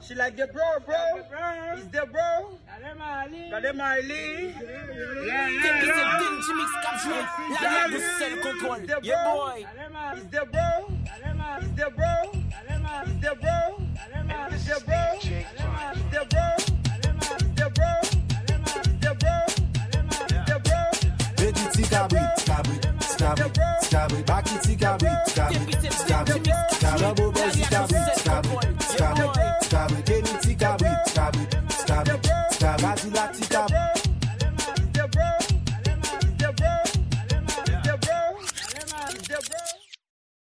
She like the bro. Is the bro? Kade Marley. Yeah, boy. Is the bro? Is the bro? Is the bro? Is the bro? Is the bro? Is the bro? Is the bro? Is the bro? Baby, tika brit, tika brit, tika brit, tika brit, baki tika brit, tika brit, tika brit.